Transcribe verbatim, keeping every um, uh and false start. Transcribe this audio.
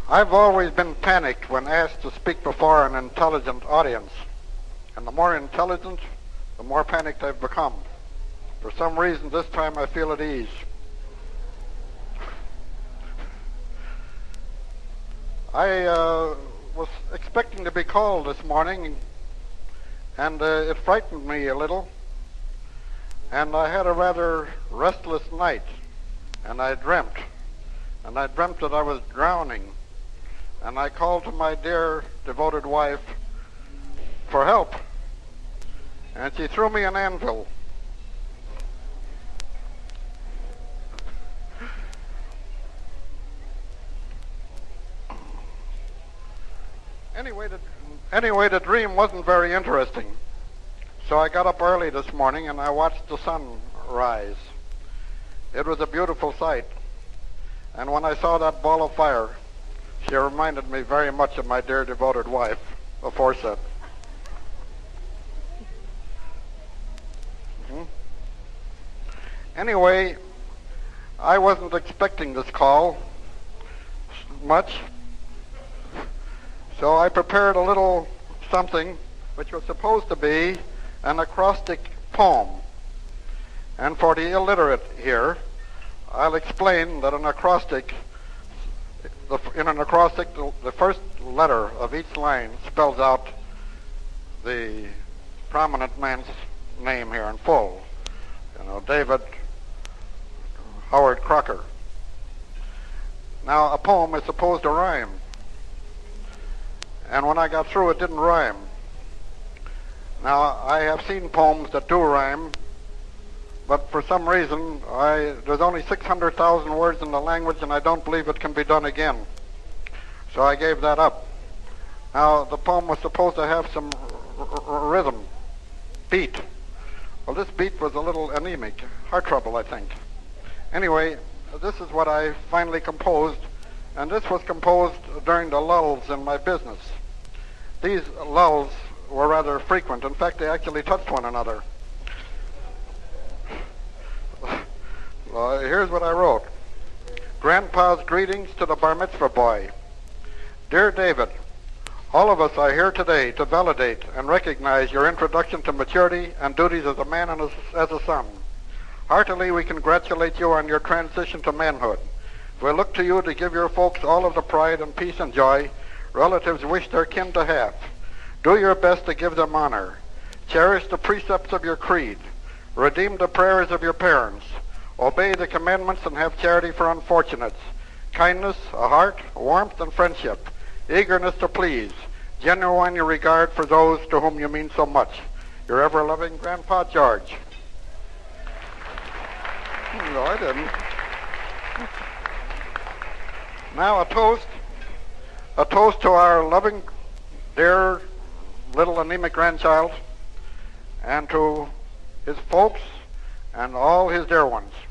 I've always been panicked when asked to speak before an intelligent audience. And the more intelligent, the more panicked I've become. For some reason, this time I feel at ease. I uh, was expecting to be called this morning, and uh, it frightened me a little. And I had a rather restless night, and I dreamt. And I dreamt that I was drowning. And I called to my dear, devoted wife for help. And she threw me an anvil. Anyway, the, anyway, the dream wasn't very interesting. So I got up early this morning and I watched the sun rise. It was a beautiful sight. And when I saw that ball of fire, she reminded me very much of my dear devoted wife, aforesaid. Mm-hmm. Anyway, I wasn't expecting this call much, so I prepared a little something which was supposed to be an acrostic poem. And for the illiterate here, I'll explain that an acrostic The, in an acrostic, the, the first letter of each line spells out the prominent man's name here in full. You know, David Howard Crocker. Now, a poem is supposed to rhyme. And when I got through, it didn't rhyme. Now, I have seen poems that do rhyme, but for some reason, I, there's only six hundred thousand words in the language, and I don't believe it can be done again. So I gave that up. Now, the poem was supposed to have some r- r- rhythm, beat. Well, this beat was a little anemic, heart trouble, I think. Anyway, this is what I finally composed, and this was composed during the lulls in my business. These lulls were rather frequent. In fact, they actually touched one another. Well, here's what I wrote. Grandpa's greetings to the bar mitzvah boy. Dear David, all of us are here today to validate and recognize your introduction to maturity and duties as a man and as, as a son. Heartily, we congratulate you on your transition to manhood. We look to you to give your folks all of the pride and peace and joy relatives wish their kin to have. Do your best to give them honor. Cherish the precepts of your creed. Redeem the prayers of your parents. Obey the commandments and have charity for unfortunates. Kindness, a heart, warmth, and friendship. Eagerness to please. Genuine regard for those to whom you mean so much. Your ever-loving Grandpa George. No, I didn't. Now a toast. A toast to our loving, dear, little anemic grandchild, and to his folks and all his dear ones.